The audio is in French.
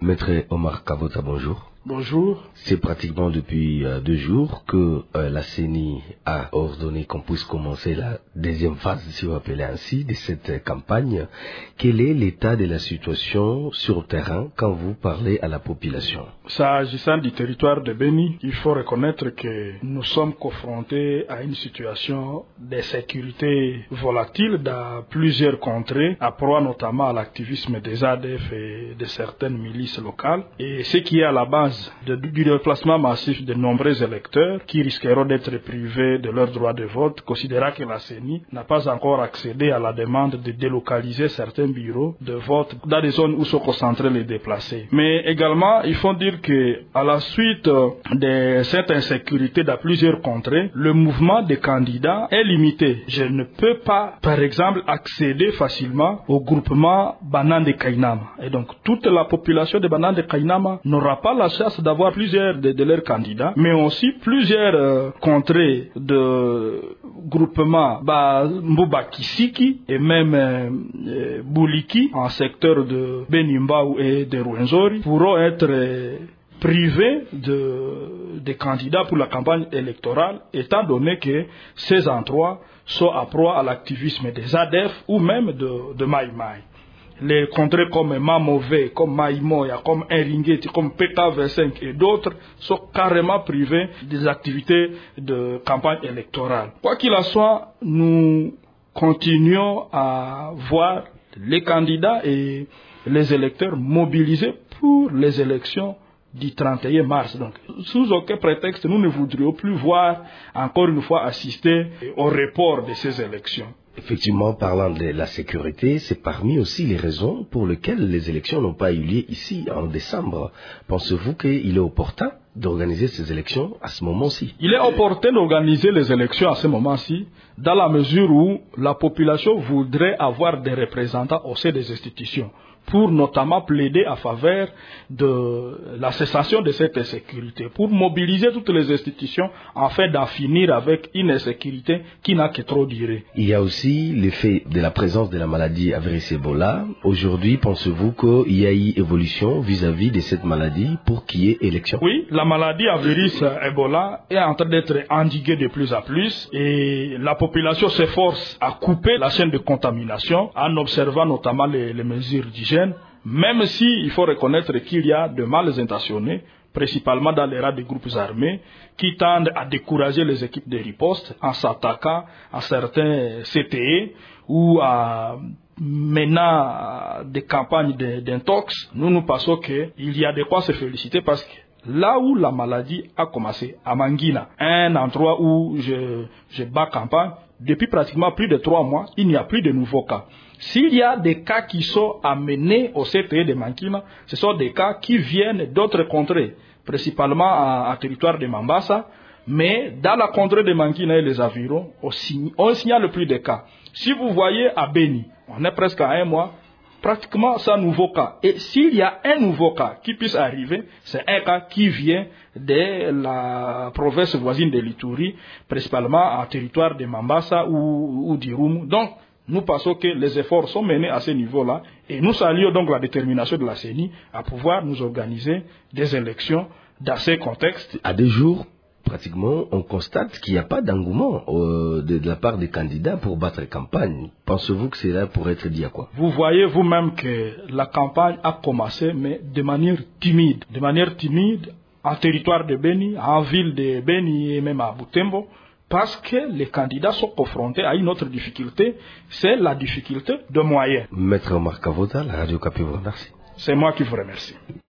Maître Omar Kavota, bonjour. Bonjour. C'est pratiquement depuis 2 jours que la CENI a ordonné qu'on puisse commencer la deuxième phase, si vous appelez ainsi, de cette campagne. Quel est l'état de la situation sur le terrain quand vous parlez à la population? S'agissant du territoire de Beni, il faut reconnaître que nous sommes confrontés à une situation de sécurité volatile dans plusieurs contrées, à proie notamment à l'activisme des ADF et de certaines milices locales. Et ce qui est à la base du déplacement massif de nombreux électeurs qui risqueront d'être privés de leur droit de vote, considérant que la CENI n'a pas encore accédé à la demande de délocaliser certains bureaux de vote dans des zones où sont concentrés les déplacés. Mais également, il faut dire que à la suite de cette insécurité dans plusieurs contrées, le mouvement des candidats est limité. Je ne peux pas, par exemple, accéder facilement au groupement Banane de Kainama. Et donc, toute la population de Banane de Kainama n'aura pas la chance d'avoir plusieurs de leurs candidats, mais aussi plusieurs contrées de groupements Mbuba Kisiki et même Bouliki en secteur de Benimbaou et de Rwenzori pourront être privés des candidats pour la campagne électorale, étant donné que ces endroits sont à proie à l'activisme des ADF ou même de Mai Mai. Les contrées comme Mamové, comme Maïmoya, comme Eringeti, comme PKV5 et d'autres sont carrément privés des activités de campagne électorale. Quoi qu'il en soit, nous continuons à voir les candidats et les électeurs mobilisés pour les élections du 31 mars. Donc, sous aucun prétexte, nous ne voudrions plus voir, encore une fois, assister au report de ces élections. Effectivement, parlant de la sécurité, c'est parmi aussi les raisons pour lesquelles les élections n'ont pas eu lieu ici en décembre. Pensez-vous qu'il est opportun d'organiser ces élections à ce moment-ci? Il est opportun d'organiser les élections à ce moment-ci, dans la mesure où la population voudrait avoir des représentants au sein des institutions, pour notamment plaider à faveur de la cessation de cette insécurité, pour mobiliser toutes les institutions afin d'en finir avec une insécurité qui n'a que trop duré. Il y a aussi l'effet de la présence de la maladie à virus Ebola. Aujourd'hui, pensez-vous qu'il y a eu évolution vis-à-vis de cette maladie pour qu'il y ait élection? Oui, la maladie à virus Ebola est en train d'être endiguée de plus en plus et la population s'efforce à couper la chaîne de contamination en observant notamment les mesures d'hygiène. Même si il faut reconnaître qu'il y a de mal intentionnés, principalement dans les rangs des groupes armés, qui tendent à décourager les équipes de riposte en s'attaquant à certains CTE ou à menant des campagnes d'intox. Nous pensons qu'il y a de quoi se féliciter parce que là où la maladie a commencé, à Mangina, un endroit où je bats campagne, depuis pratiquement plus de 3 mois, il n'y a plus de nouveaux cas. S'il y a des cas qui sont amenés au CTE de Mangina, ce sont des cas qui viennent d'autres contrées, principalement en territoire de Mambasa, mais dans la contrée de Mangina et les environs, on signale plus de cas. Si vous voyez à Beni, on est presque à 1 mois, pratiquement sans nouveau cas. Et s'il y a un nouveau cas qui puisse arriver, c'est un cas qui vient de la province voisine de l'Ituri, principalement en territoire de Mambasa ou d'Irumu. Donc, nous pensons que les efforts sont menés à ce niveau-là et nous saluons donc la détermination de la CENI à pouvoir nous organiser des élections dans ces contextes. À 2 jours, pratiquement, on constate qu'il n'y a pas d'engouement de la part des candidats pour battre campagne. Pensez-vous que cela pourrait être dit à quoi? Vous voyez vous-même que la campagne a commencé, mais de manière timide. De manière timide, en territoire de Beni, en ville de Beni et même à Butembo, parce que les candidats sont confrontés à une autre difficulté, c'est la difficulté de moyens. Maître Omar Kavota, la Radio Okapi vous remercie. C'est moi qui vous remercie.